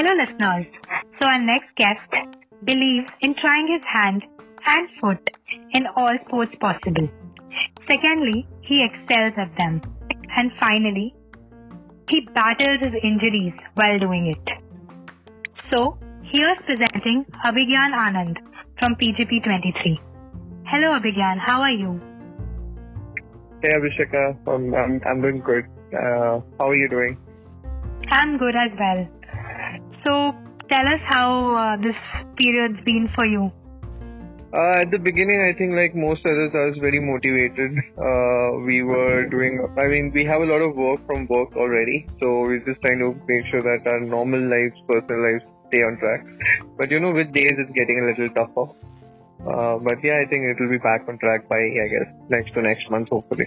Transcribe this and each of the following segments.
Hello listeners. So our next guest believes in trying his hand and foot in all sports possible. Secondly, he excels at them. And finally, he battles his injuries while doing it. So, here's presenting Abhigyan Anand from PGP 23. Hello Abhigyan, how are you? Hey Abhisheka, I'm doing good. How are you doing? I'm good as well. So, tell us how this period's been for you. At the beginning, I think like most others, I was very motivated. We have a lot of work from work already. So we're just trying to make sure that our normal lives, personal lives stay on track. But with days it's getting a little tougher. But yeah, I think it will be back on track by, I guess, next month, hopefully.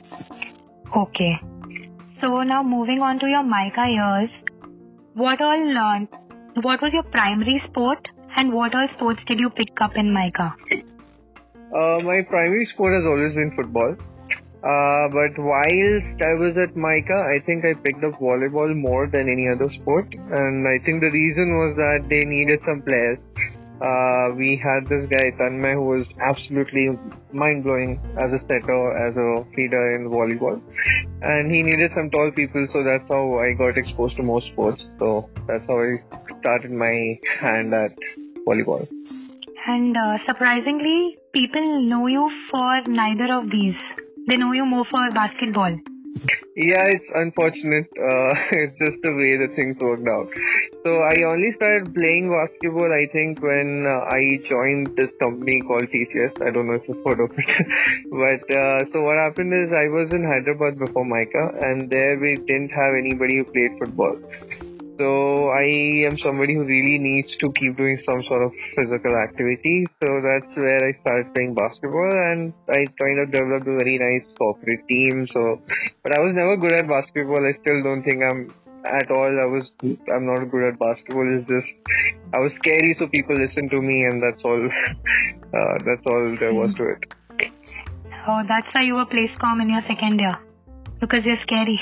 Okay. So now moving on to your Mica years, what was your primary sport and what all sports did you pick up in Mica? My primary sport has always been football. But whilst I was at Mica, I think I picked up volleyball more than any other sport. And I think the reason was that they needed some players. We had this guy, Tanmay, who was absolutely mind-blowing as a setter, as a feeder in volleyball. And he needed some tall people, so that's how I got exposed to more sports. So that's how I started my hand at volleyball. And surprisingly, people know you for neither of these. They know you more for basketball. Yeah, it's unfortunate. It's just the way the things worked out. So I only started playing basketball, I think, when I joined this company called TCS. I don't know if you've heard of it. But so what happened is I was in Hyderabad before Mica, and there we didn't have anybody who played football. So I am somebody who really needs to keep doing some sort of physical activity. So that's where I started playing basketball, and I kind of developed a very nice corporate team. But I was never good at basketball. I still don't think I'm not good at basketball. It's just I was scary, so people listened to me, and that's all. That's all there was to it. Oh, that's why you were placed calm in your second year. Because you're scary.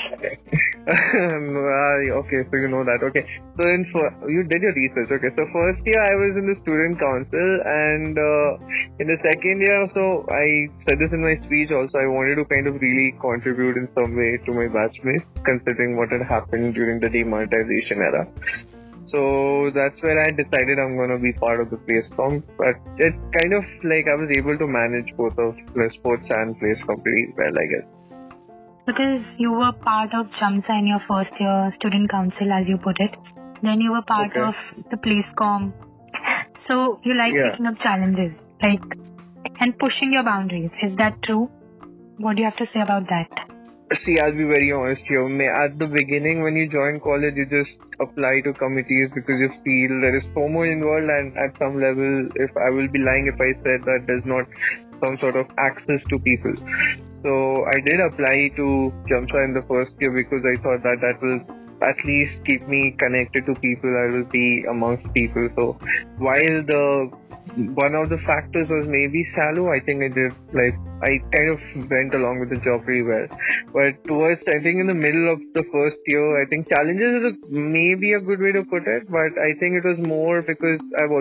Okay, so you know that. Okay, so you did your research. Okay, so first year I was in the student council, and in the second year, so I said this in my speech also, I wanted to kind of really contribute in some way to my batchmates, considering what had happened during the demonetization era. So that's where I decided I'm going to be part of the PlayScom. But it's kind of like I was able to manage both of the sports and PlayScom pretty well, I guess. Because you were part of JAMSA in your first year, student council as you put it. Then you were part of the PlayScom. So you like picking up challenges, and pushing your boundaries. Is that true? What do you have to say about that? See, I'll be very honest here. At the beginning, when you join college, you just apply to committees because you feel there is FOMO involved, and at some level, if I will be lying if I said that there's not some sort of access to people. So I did apply to JAMSA in the first year because I thought that will at least keep me connected to people. I will be amongst people. So while one of the factors was maybe shallow, I think I kind of went along with the job pretty well. But I think in the middle of the first year, I think challenges is maybe a good way to put it. But I think it was more because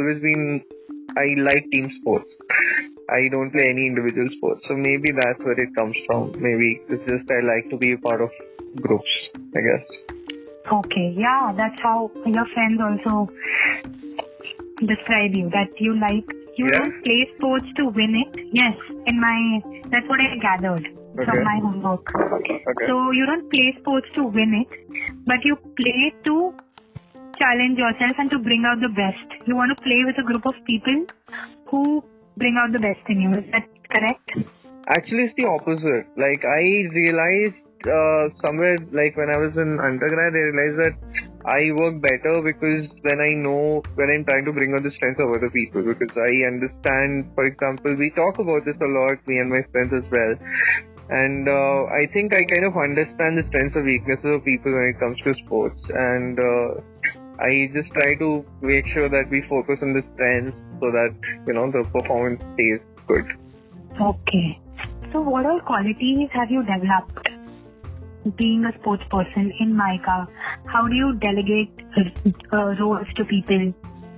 I like team sports. I don't play any individual sports. So maybe that's where it comes from. Maybe it's just I like to be a part of groups, I guess. Okay, yeah, that's how your friends also describe you. That you don't play sports to win it. Yes, that's what I gathered from my homework. Okay. So you don't play sports to win it, but you play to challenge yourself and to bring out the best. You want to play with a group of people who bring out the best in you. Is that correct? Actually, it's the opposite. I realized somewhere, when I was in undergrad, I realized that I work better because when I'm trying to bring out the strengths of other people, because I understand, for example, we talk about this a lot, me and my friends as well. And I think I kind of understand the strengths and weaknesses of people when it comes to sports. And I just try to make sure that we focus on the strengths so that, the performance stays good. Okay. So what all qualities have you developed? being a sports person in MICA, how do you delegate roles to people?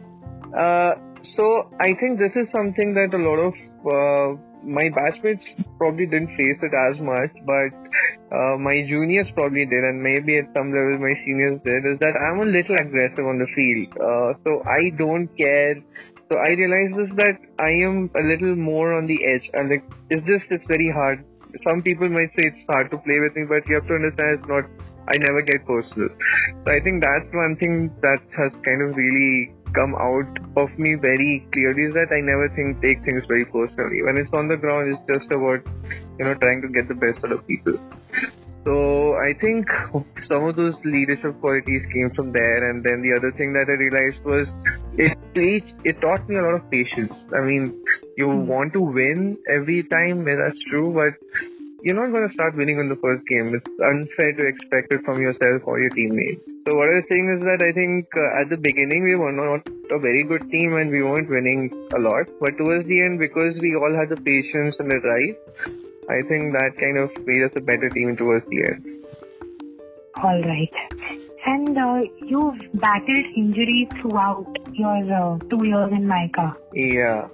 So I think this is something that a lot of my batchmates probably didn't face it as much, but my juniors probably did, and maybe at some level my seniors did, is that I'm a little aggressive on the field. So I don't care. So I realized this, that I am a little more on the edge, and like it's very hard. Some people might say it's hard to play with me, but you have to understand it's not. I never get personal. So I think that's one thing that has kind of really come out of me very clearly, is that I never take things very personally. When it's on the ground, it's just about trying to get the best out of people. So I think some of those leadership qualities came from there. And then the other thing that I realized was it taught me a lot of patience. I mean, you want to win every time, that's true, but you're not going to start winning on the first game. It's unfair to expect it from yourself or your teammates. So what I was saying is that I think at the beginning we were not a very good team and we weren't winning a lot. But towards the end, because we all had the patience and the drive, I think that kind of made us a better team towards the end. All right. And you've battled injuries throughout your 2 years in MICA. Yeah.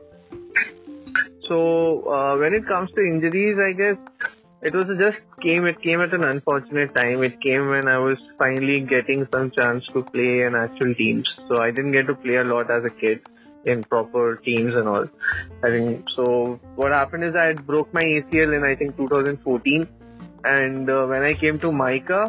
So when it comes to injuries, I guess it was just it came at an unfortunate time. It came when I was finally getting some chance to play in actual teams. So I didn't get to play a lot as a kid in proper teams and all. I think so. What happened is I broke my ACL in 2014, and when I came to MICA,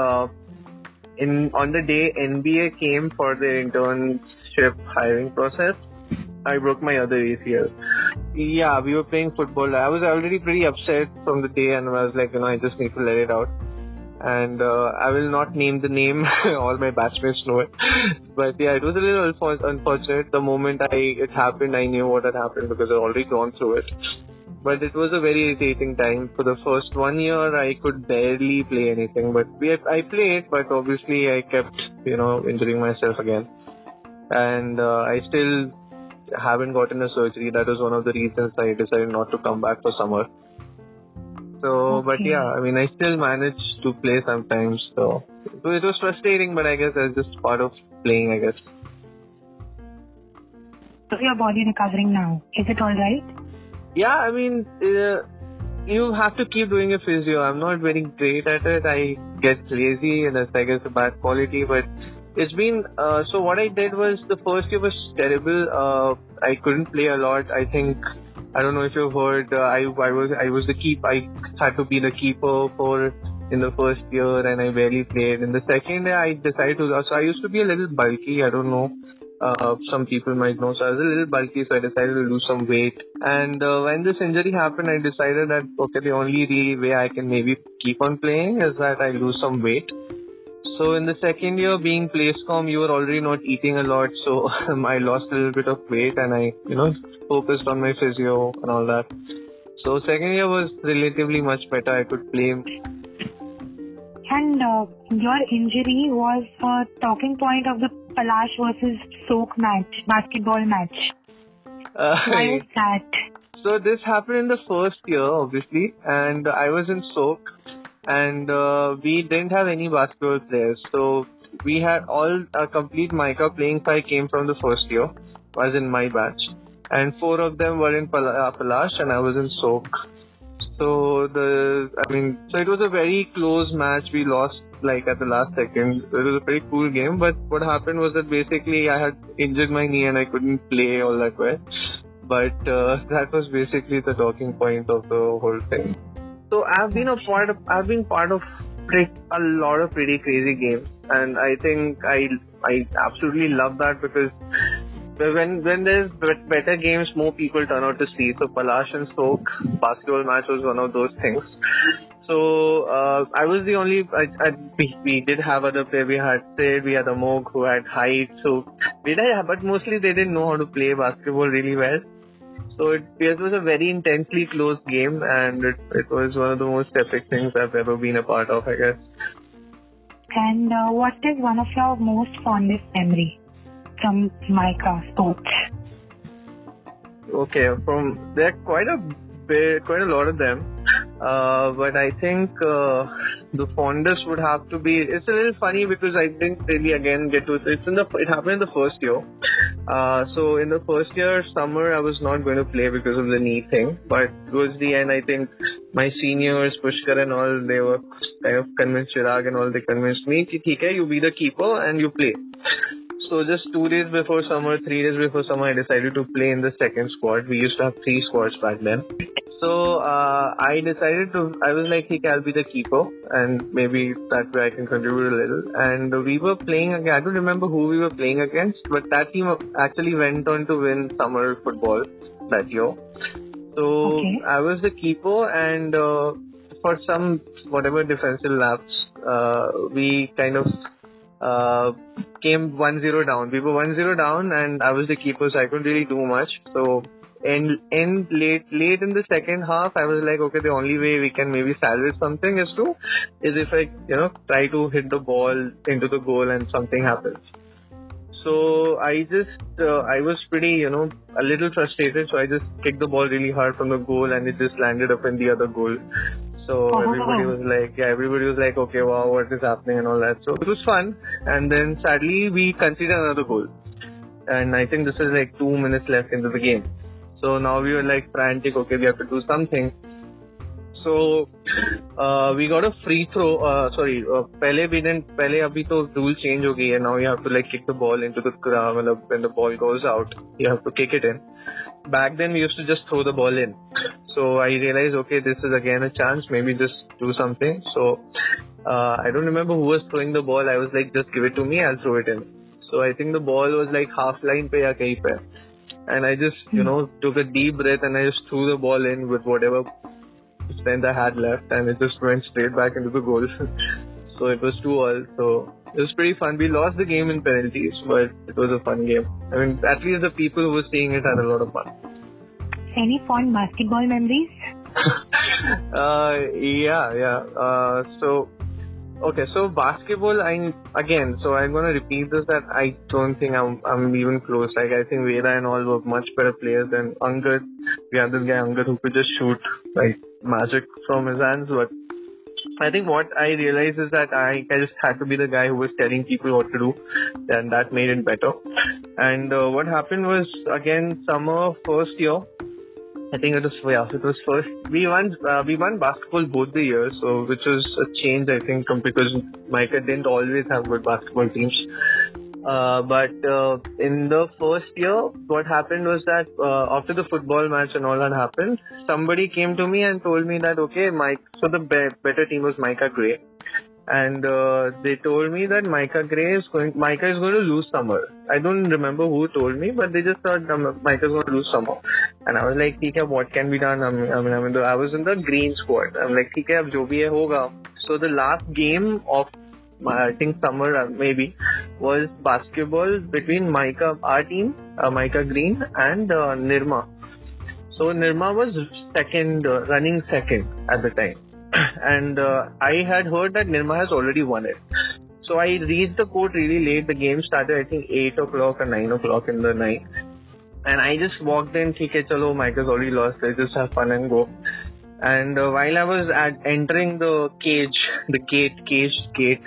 on the day NBA came for their internship hiring process, I broke my other ACL. Yeah, we were playing football. I was already pretty upset from the day, and I was like, I just need to let it out. And I will not name the name. All my batchmates know it. But yeah, it was a little unfortunate. The moment it happened, I knew what had happened because I'd already gone through it. But it was a very irritating time. For the first 1 year, I could barely play anything. But I played, but obviously I kept, injuring myself again. And I still haven't gotten a surgery. That was one of the reasons I decided not to come back for summer. So, okay. But yeah, I still managed to play sometimes. So it was frustrating, but I guess that's just part of playing, I guess. So your body recovering now. Is it all right? Yeah, you have to keep doing a physio. I'm not very great at it. I get lazy, and that's, I guess, a bad quality, but it's been, so what I did was, the first year was terrible. I couldn't play a lot. I don't know if you've heard, I was the keeper. I had to be the keeper in the first year, and I barely played. In the second year, I decided so I used to be a little bulky. I don't know. Some people might know. So I was a little bulky, so I decided to lose some weight. And when this injury happened, I decided that, okay, the only real way I can maybe keep on playing is that I lose some weight. So in the second year, being PlaceCom, you were already not eating a lot, so I lost a little bit of weight, and I, focused on my physio and all that. So second year was relatively much better. I could play. And your injury was a talking point of the Palash versus SOAK basketball match. Why is that? So this happened in the first year, obviously, and I was in SOAK. And we didn't have any basketball players. So we had all a complete MICA playing 5 came from the first year, was in my batch. And 4 of them were in Palash, and I was in SOAK. So so it was a very close match. We lost at the last second. It was a very cool game, but what happened was that basically I had injured my knee and I couldn't play all that well. But that was basically the talking point of the whole thing. So I've been part of a lot of pretty crazy games, and I think I absolutely love that, because when there's better games, more people turn out to see. So Palash and SOAK basketball match was one of those things. So I was the only. We did have other players. We had Sid, we had Amog who had height. So but mostly they didn't know how to play basketball really well. So it was a very intensely close game, and it was one of the most epic things I've ever been a part of, I guess. And what is one of your most fondest memory from MICA sports? Okay, there are quite a lot of them. But I think the fondest would have to be. It's a little funny because I didn't really again get to. It happened in the first year. So in the first year summer, I was not going to play because of the knee thing. But towards the end, I think my seniors, Pushkar and all, they were kind of convinced, Chirag and all, they convinced me, "Okay, you be the keeper and you play." So just 2 days before summer, 3 days before summer, I decided to play in the second squad. We used to have 3 squads back then. So I was like, "Okay, I'll be the keeper and maybe that way I can contribute a little." And we were playing again. I don't remember who we were playing against, but that team actually went on to win summer football that year. So I was the keeper, and for some whatever defensive lapse, we kind of came 1-0 down. We were 1-0 down, and I was the keeper, so I couldn't really do much. So late in the second half, I was like, okay, the only way we can maybe salvage something is if I try to hit the ball into the goal and something happens. So I was pretty a little frustrated, so I just kicked the ball really hard from the goal, and it just landed up in the other goal. So everybody was like, okay, wow, what is happening and all that. So it was fun. And then sadly, we conceded another goal. And I think this is like 2 minutes left into the game. So now we were like frantic, okay, we have to do something. So we got a free throw. Pehle abhi to rule change ho gayi hai. Now you have to like kick the ball into the ground. When the ball goes out, you have to kick it in. Back then we used to just throw the ball in. So I realized, okay, this is again a chance, maybe just do something. So I don't remember who was throwing the ball. I was like, just give it to me, I'll throw it in. So I think the ball was like half line pe ya kahin pe. And I just, took a deep breath and I just threw the ball in with whatever strength I had left, and it just went straight back into the goal. So it was 2-2. So it was pretty fun. We lost the game in penalties, but it was a fun game. I mean, at least the people who were seeing it had a lot of fun. Any fond basketball memories? Yeah. So basketball, I'm going to repeat this, that I don't think I'm even close. Like, I think Veda and all were much better players than Angad. We had this guy Angad who could just shoot like magic from his hands. But I think what I realized is that I just had to be the guy who was telling people what to do, and that made it better. And what happened was, again, summer first year, I think it was first. We won basketball both the years, so which was a change, I think, because Mica didn't always have good basketball teams. But in the first year, what happened was that after the football match and all that happened, somebody came to me and told me that, okay, so the better team was Mica Grey. And they told me that Mica is going to lose summer. I don't remember who told me, but they just thought Mica is going to lose summer. And I was like, "Okay, what can be done?" I was in the green squad. I'm like, "Okay, ab jo bhi hai hoga." So the last game of I think summer maybe was basketball between our team, Mica Green, and Nirma. So Nirma was running second at the time. And I had heard that Nirma has already won it. So I reached the court really late. The game started, I think, 8 o'clock or 9 o'clock in the night. And I just walked in, okay, chalo, Mica's already lost. Let's just have fun and go. And while I was entering the cage gate,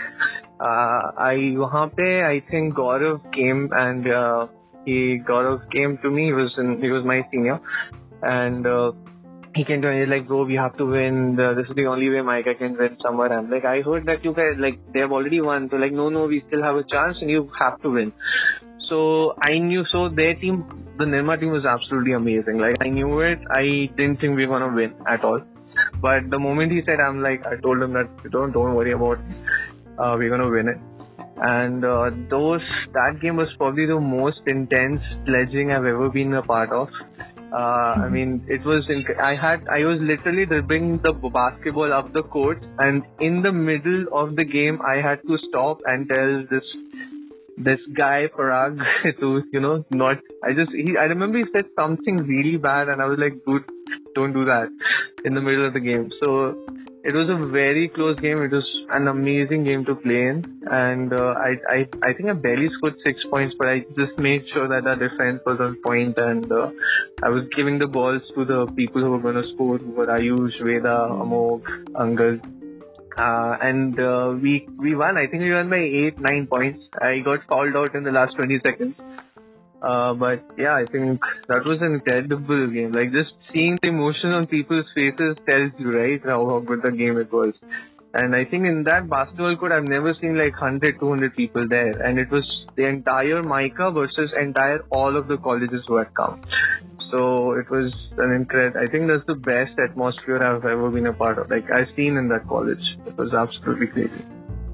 I think Gaurav came, and Gaurav came to me. He was my senior. And he came to me, he's like, "Bro, we have to win. This is the only way Mica can win somewhere." I'm like, "I heard that you guys, like, they have already won." So like, no, we still have a chance and you have to win. So I knew, so their team, the Nirma team was absolutely amazing. Like, I knew it. I didn't think we were going to win at all. But the moment he said, I told him that, don't worry about it. We're going to win it. And that game was probably the most intense sledging I've ever been a part of. I mean, it was. I was literally dribbling the basketball up the court, and in the middle of the game, I had to stop and tell this guy Parag to not. I remember he said something really bad, and I was like, "Dude, don't do that," in the middle of the game. So it was a very close game. It was an amazing game to play in, and I think I barely scored 6 points, but I just made sure that our defense was on point, and I was giving the balls to the people who were going to score, who were Ayush, Veda, Amog, Angad. And we won. I think we won by 8-9 points. I got fouled out in the last 20 seconds. But yeah, I think that was an incredible game. Like, just seeing the emotion on people's faces tells you, right, how good the game it was. And I think in that basketball court, I've never seen like 100, 200 people there. And it was the entire MICA versus all of the colleges who had come. So it was an incredible, I think that's the best atmosphere I've ever been a part of. Like, I've seen in that college. It was absolutely crazy.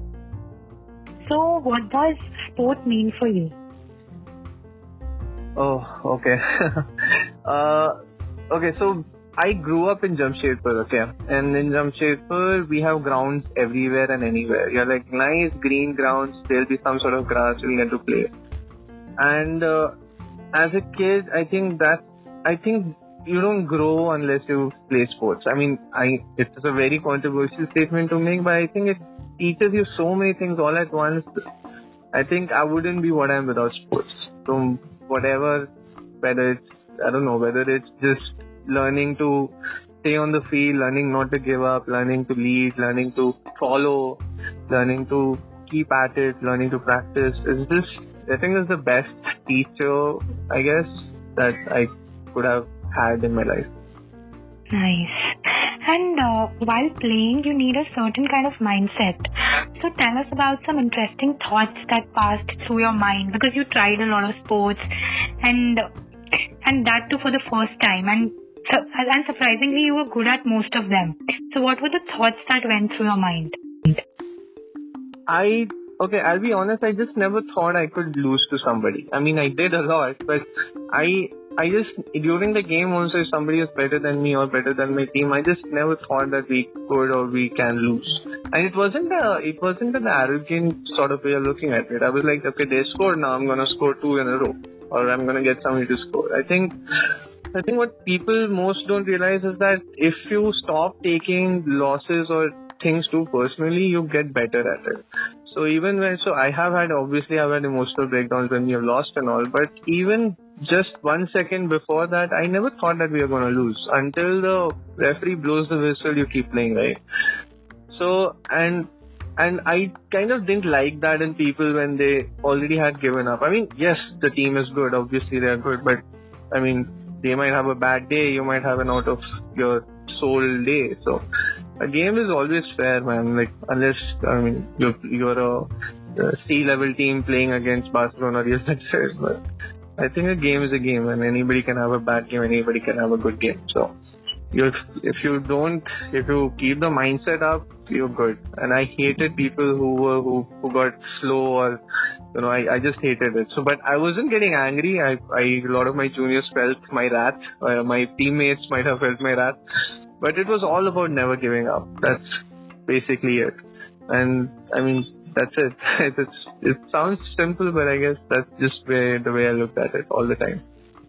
So what does sport mean for you? Oh, okay. Okay, so I grew up in Jamshedpur, okay? And in Jamshedpur, we have grounds everywhere and anywhere. You're like nice green grounds, there'll be some sort of grass you'll get to play. And as a kid, I think you don't grow unless you play sports. I mean, it's a very controversial statement to make, but I think it teaches you so many things all at once. I think I wouldn't be what I am without sports. So whatever, whether it's just learning to stay on the field, learning not to give up, learning to lead, learning to follow, learning to keep at it, learning to practice. I think it's the best teacher, I guess, that I could have had in my life. Nice. And while playing, you need a certain kind of mindset. So tell us about some interesting thoughts that passed through your mind, because you tried a lot of sports and that too for the first time. And surprisingly, you were good at most of them. So what were the thoughts that went through your mind? I'll be honest, I just never thought I could lose to somebody. I mean, I did a lot, but I just, during the game also, if somebody is better than me or better than my team, I just never thought that we could or we can lose. And it wasn't an arrogant sort of way of looking at it. I was like, okay, they scored, now I'm going to score 2 in a row, or I'm going to get somebody to score. I think what people most don't realize is that if you stop taking losses or things too personally, you get better at it. So I've had emotional breakdowns when we have lost and all, but even just 1 second before that, I never thought that we were going to lose. Until the referee blows the whistle, you keep playing, right? So, and I kind of didn't like that in people when they already had given up. I mean, yes, the team is good, obviously they are good, but I mean, they might have a bad day, you might have an out of your soul day. So a game is always fair, man. Like, unless, I mean, you're a C-level team playing against Barcelona, yes, that's fair. But I think a game is a game, and anybody can have a bad game, anybody can have a good game. So if you keep the mindset up, you're good. And I hated people who got slow, or I just hated it. So, but I wasn't getting angry. A lot of my juniors felt my wrath. My teammates might have felt my wrath. But it was all about never giving up. That's basically it. And I mean, that's it. It sounds simple, but I guess that's just the way I looked at it all the time.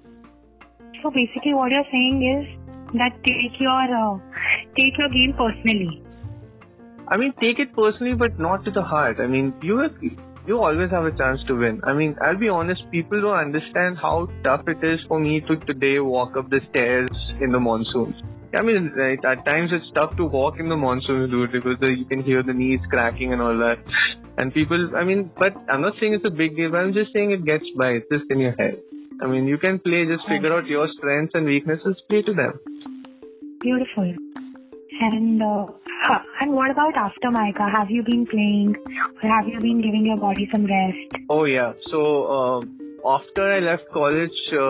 So basically what you're saying is that take your game personally. I mean, take it personally, but not to the heart. I mean, you always have a chance to win. I mean, I'll be honest, people don't understand how tough it is for me to today walk up the stairs in the monsoons. I mean, right, at times it's tough to walk in the monsoons, dude, because you can hear the knees cracking and all that. And people, I mean, but I'm not saying it's a big deal, but I'm just saying it gets by. It's just in your head. I mean, you can play, just figure out your strengths and weaknesses, play to them. Beautiful. And what about after MICA? Have you been playing, or have you been giving your body some rest? Oh, yeah. So, after I left college,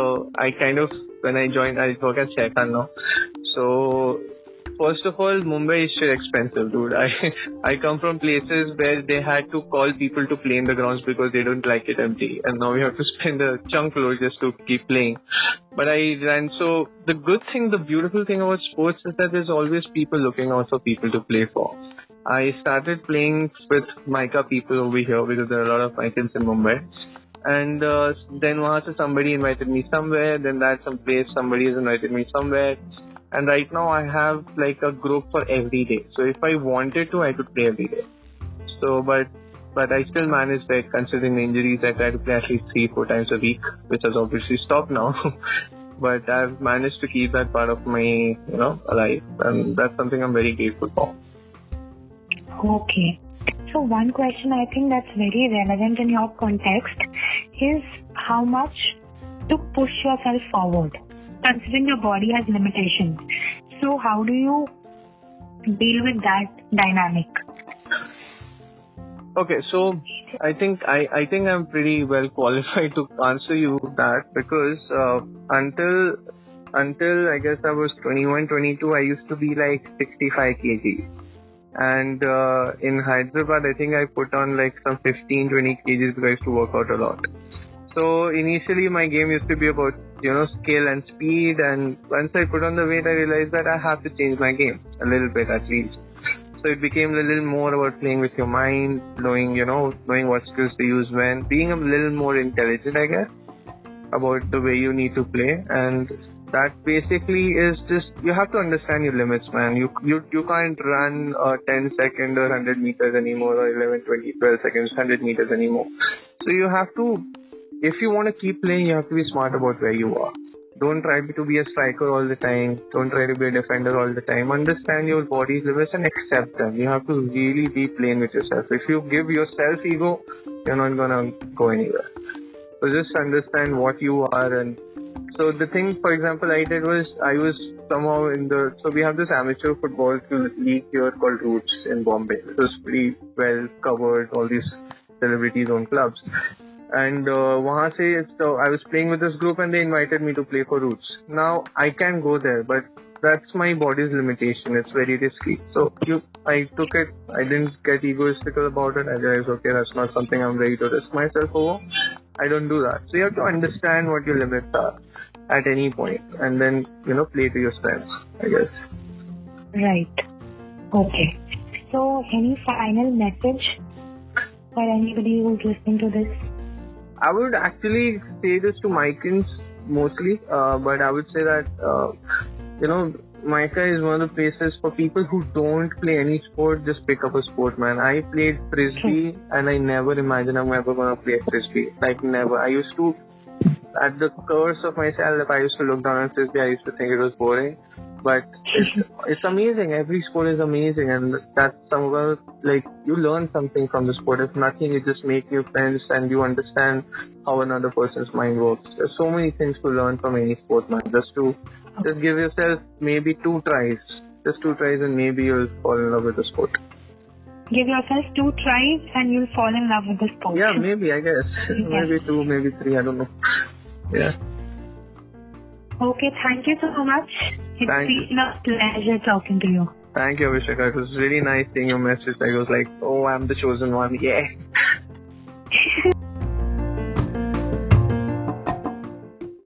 when I joined, I work at Shaitan now. So, first of all, Mumbai is shit expensive, dude. I come from places where they had to call people to play in the grounds because they don't like it empty. And now we have to spend a chunk load just to keep playing. But so the beautiful thing about sports is that there's always people looking out for people to play for. I started playing with MICA people over here because there are a lot of MICAs in Mumbai. And then somebody invited me somewhere, then some place somebody has invited me somewhere. And right now I have like a group for every day. So if I wanted to, I could play every day. So, but I still manage, like, considering the injuries, I try to play at least 3-4 times a week, which has obviously stopped now. But I've managed to keep that part of my, life. And that's something I'm very grateful for. Okay. So one question I think that's very relevant in your context is how much to push yourself forward, considering your body has limitations. So how do you deal with that dynamic? Okay, so I think I'm pretty well qualified to answer you that, because until I guess I was 21, 22, I used to be like 65 kg. And in Hyderabad, I think I put on like some 15, 20 kgs because I used to work out a lot. So initially my game used to be about, skill and speed. And once I put on the weight, I realized that I have to change my game a little bit at least. So it became a little more about playing with your mind, knowing what skills to use when, being a little more intelligent, I guess, about the way you need to play. And that basically is just, you have to understand your limits, man. You can't run 10 second or 100 meters anymore, or 11, 20, 12 seconds, 100 meters anymore. So you have to, if you want to keep playing, you have to be smart about where you are. Don't try to be a striker all the time. Don't try to be a defender all the time. Understand your body's limits and accept them. You have to really be plain with yourself. If you give yourself ego, you're not gonna go anywhere. So just understand what you are. And so the thing, for example, I did was, I was somehow so we have this amateur football league here called Roots in Bombay. It was pretty well covered, all these celebrities own clubs. And so I was playing with this group and they invited me to play for Roots. Now I can go there, but that's my body's limitation. It's very risky. So I took it. I didn't get egoistical about it. I realized, okay, that's not something I'm ready to risk myself over. I don't do that. So you have to understand what your limits are at any point, and then, play to your strengths, I guess. Right. Okay. So any final message for anybody who's listening to this? I would actually say this to Micans mostly, but I would say that, Mica is one of the places for people who don't play any sport. Just pick up a sport, man. I played Frisbee and I never imagined I'm ever going to play Frisbee. Like, never. I used to, at the curse of myself, I used to look down on Frisbee. I used to think it was boring. But it's amazing. Every sport is amazing, and that's somewhere, like, you learn something from the sport. If nothing, you just make new friends and you understand how another person's mind works. There's so many things to learn from any sport, man. Just give yourself maybe 2 tries. Just 2 tries and maybe you'll fall in love with the sport. Give yourself 2 tries and you'll fall in love with the sport. Yeah, maybe, I guess. Yes. Maybe 2, maybe 3, I don't know. Yeah. Okay, thank you so much. It's been a pleasure talking to you. Thank you, Avishaka. It was really nice seeing your message. I was like, oh, I'm the chosen one. Yeah.